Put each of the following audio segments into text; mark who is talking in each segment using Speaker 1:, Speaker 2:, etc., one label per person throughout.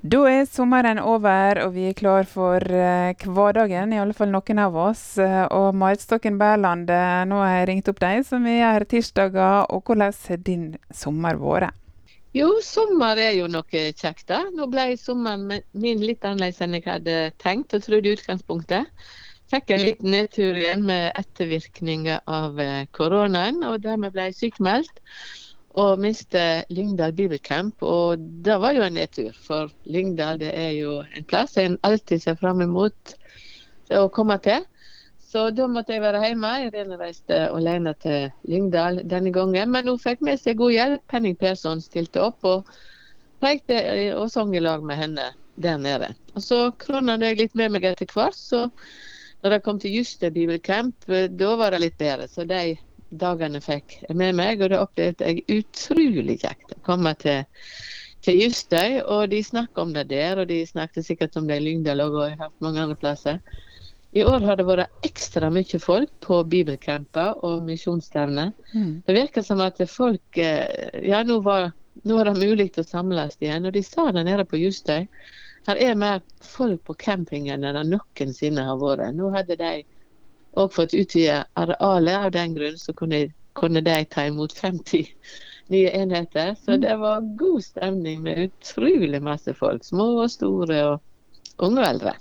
Speaker 1: Da sommeren over, og vi klar for hverdagen, i alle fall noen av oss. Og Marit Stokken Berland, nå har jeg ringt opp deg, som vi er tirsdager, og hvordan har din sommer vært?
Speaker 2: Jo, sommer jo noe kjekt da. Nå ble sommeren min litt annerledes enn jeg hadde tenkt og trodde i utgangspunktet. Fikk en liten nedtur igjen med ettervirkninger av koronaen, og dermed ble jeg sykmeldt. Og mistet Lyngdal Bibelcamp, og det var jo en nedtur, for Lyngdal det jo en plass jeg alltid ser frem imot å komme til. Så da måtte jeg være hjemme. Jeg reiste alene til Lyngdal denne gangen, men hun fikk med seg god hjelp. Henning Persson stilte opp og prekte og sang i lag med henne der nede. Og så kronet jeg litt med meg etter hvert, så når jeg kom til Justøy Bibelcamp, da var det litt bedre. Så de dagene fikk jeg med meg, og det opplevde jeg utrolig kjekt å komme til Justøy, og de snakket om det der, og de snakket sikkert om det i Lyngdal og jeg har hatt mange andre plasser. I år har det vært ekstra mye folk på bibelcamper og misjonsstevner. Det virker som at folk, nå var det mulig å samles igjen, og de sa det nede på Justøy. Her mer folk på campingen enn det noensinne har vært. Nå hadde de og fått utvidet arealet, av den grunn så kunne de ta imot 50 nye enheter. Så det var god stemning med utrolig masse folk, små og store og unge og eldre.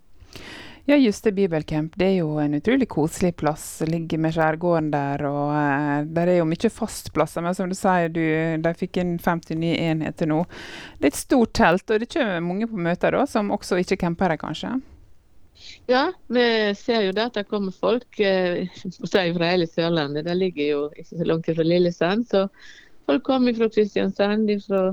Speaker 1: Ja, Justøy Bibelcamp, det jo en utrolig koselig plass, ligger med skjærgården der, og der jo mye fastplasser, men som du sier, de fikk inn 50 nye enheter nå. Det et stort telt, og det kommer mange på møter da, som også ikke camper her kanskje?
Speaker 2: Ja, vi ser jo at det kommer folk fra hele Sørlandet. Det ligger jo ikke så langt fra Lillesand, så folk kommer fra Kristiansand, fra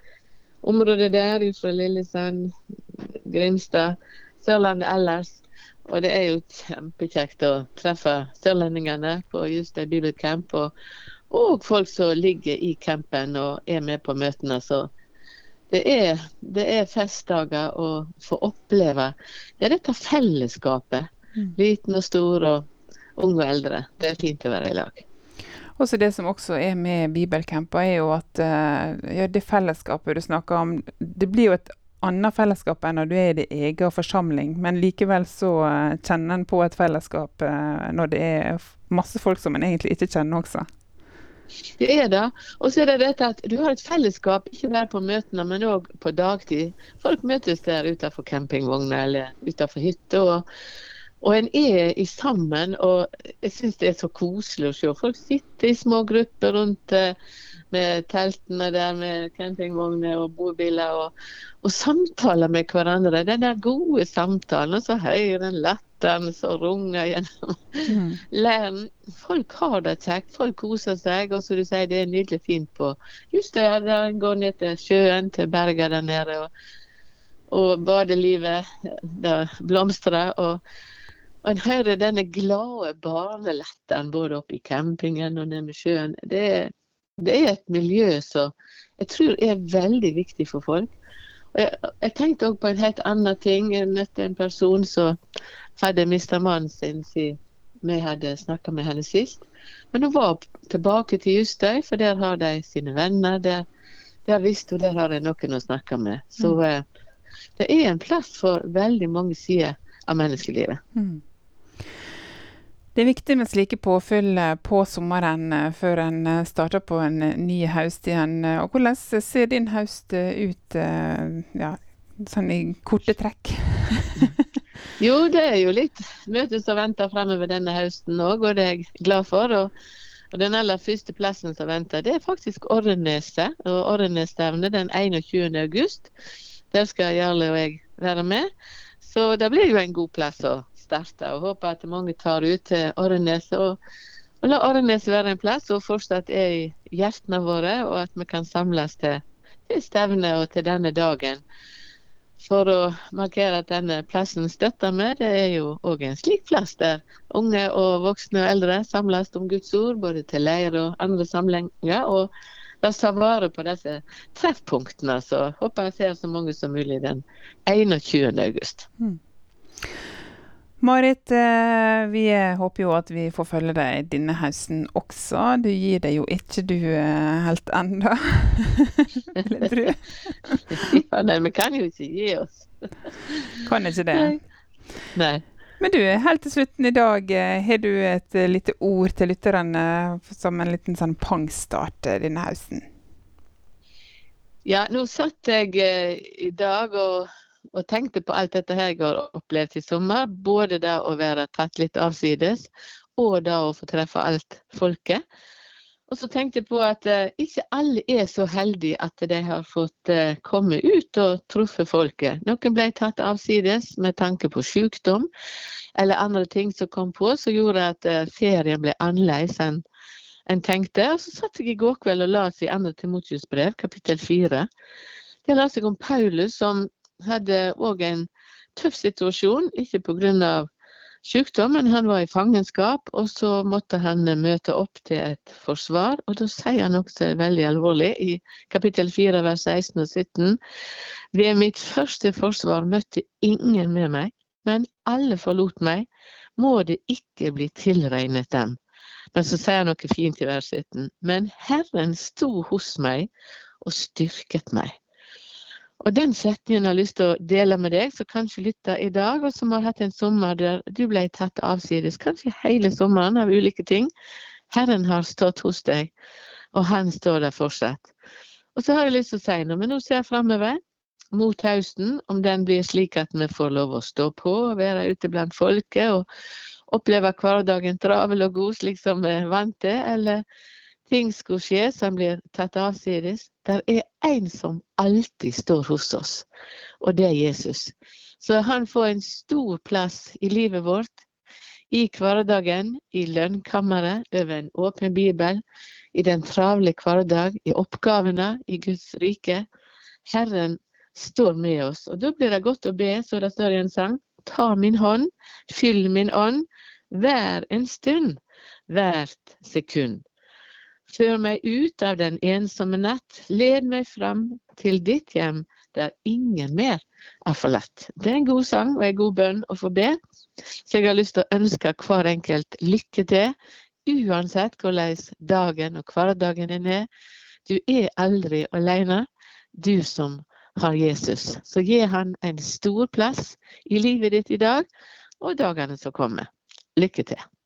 Speaker 2: området der, fra Lillesand, Grimstad, Sørlandet ellers. Og det jo kjempekjekt å treffe sørlendingene på Justøy Bibelcamp, og folk som ligger i campen og med på møtene, så det festdager å få oppleve. Det dette fellesskapet. Liten og stor og ung og eldre. Det fint å være i lag.
Speaker 1: Og så det som også med bibelcamper jo at det fellesskapet du snakker om, det blir jo et annet fellesskap enn når du i det egen forsamling, men likevel så kjenner en på et fellesskap når det masse folk som en egentlig ikke kjenner også.
Speaker 2: Det det. Og så det dette at du har et fellesskap, ikke bare på møtene, men også på dagtid. Folk møtes der utenfor campingvogner eller utenfor hytter, og en i sammen, og jeg synes det så koselig å se. Folk sitter i små grupper rundt med teltene der, med campingvogner og bobiler, og samtaler med hverandre. Den der gode samtalen, og så hører en latteren så runger gjennom læren. Folk har det kjekt, folk koser seg, og så du sier, det nydelig fint på just der en går ned til sjøen, til berget der nede, og badelivet der blomstrer, og en hører denne glade barnelatteren både oppe i campingen og ned med sjøen. Det et miljø som jeg tror veldig viktig for folk. Og jeg tenkte også på en helt annen ting. Jeg møtte en person som hadde mistet mannen sin siden vi hadde snakket med henne sist. Men hun var tilbake til Justøy, for der har de sine venner. Der visste hun, der har de noen å snakke med. Så det en plass for veldig mange sider av menneskelivet.
Speaker 1: Det viktig med slike påfyll på sommeren før en starter på en ny høst igjen. Og hvordan ser din høst ut sånn i korte trekk?
Speaker 2: Jo, det jo litt møtes og venter fremover denne høsten også, og det jeg glad for. Og den aller første plassen som venter, det faktisk Orreneset, og Orrenesstevnet den 21. august. Der skal Jarle og jeg være med. Så det blir jo en god plass å starte, og håper at mange tar ut til Orreneset, og la Orreneset være en plass, og fortsatt i hjertene våre, og at vi kan samles til stevne og til denne dagen. For å markere at denne plassen støtter meg, det jo også en slik plass der unge og voksne og eldre samles om Guds ord, både til leir og andre samlinger, og la oss ta vare på disse treffpunktene, så håper jeg ser så mange som mulig den 21. august.
Speaker 1: Marit, vi håper jo at vi får følge deg denne høsten også. Du gir deg jo ikke du helt enda. Eller tror jeg.
Speaker 2: Ja, nei, vi kan jo ikke gi oss.
Speaker 1: Kan ikke det.
Speaker 2: Nei.
Speaker 1: Men du, helt til slutten i dag, har du et lite ord til lytterne som en liten sånn pangstart denne høsten?
Speaker 2: Ja, nå satt jeg i dag og tenkte på alt dette her jeg har opplevd i sommer. Både da å være tatt litt avsides, og da å få treffe alt folket. Og så tenkte jeg på at ikke alle er så heldige at de har fått komme ut og truffe folket. Noen ble tatt avsides med tanke på sykdom, eller andre ting som kom på, som gjorde at ferien ble annerledes enn tenkte. Og så satt jeg i går kveld og las i 2. Timotheus brev, kapittel 4. Jeg las om Paulus, som hadde også en tøff situasjon, ikke på grunn av sykdom, men han var i fangenskap, og så måtte han møte opp til et forsvar, og da sier han også veldig alvorlig i kapittel 4, vers 16 og 17. Ved mitt første forsvar møtte ingen med meg, men alle forlot meg, må det ikke bli tilregnet dem. Men så sier han noe fint i vers 17. Men Herren sto hos meg og styrket meg. Og den setningen jeg har lyst til å dele med deg, så kanskje lytter i dag, og som har hatt en sommer der du ble tatt avsides, kanskje hele sommeren av ulike ting. Herren har stått hos deg, og han står der fortsatt. Og så har jeg lyst til å si noe, men nå ser jeg fremover mot høsten, om den blir slik at vi får lov å stå på og være ute blant folket, og oppleve hverdagen travel og god, slik som vi er vant til, eller ting skulle skje som blir tatt avsides. Der er en som alltid står hos oss, og det er Jesus. Så han får en stor plass i livet vårt, i hverdagen, i lønnkammeret, over en åpen bibel, i den travle hverdag, i oppgavene, i Guds rike. Herren står med oss, og da blir det godt å be, så det står i en sang. Ta min hånd, fyll min ånd, hver en stund, hvert sekund. Før meg ut av den ensomme natt, led meg fram til ditt hjem, der ingen mer er forlatt. Det er en god sang og en god bønn å få be, så jeg har lyst til å ønske hver enkelt lykke til, uansett hvordan dagen og hverdagen din er. Du er aldri alene, du som har Jesus. Så gi han en stor plass i livet ditt i dag, og dagene som kommer. Lykke til.